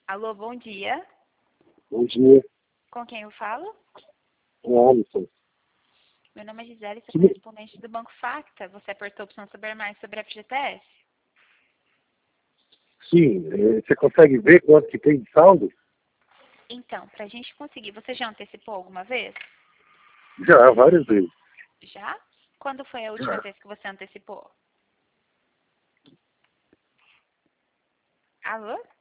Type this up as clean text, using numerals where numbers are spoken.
Alô, bom dia. Bom dia, Com quem eu falo? é Alisson. Meu nome é Gisele, sou Que- correspondente do Banco Facta. Você apertou a opção saber mais sobre a FGTS? Sim, você consegue ver quanto que tem de saldo? Então, para a gente conseguir, você já antecipou alguma vez? Já, várias vezes. Já? Quando foi a última Já. vez que você antecipou? Alô?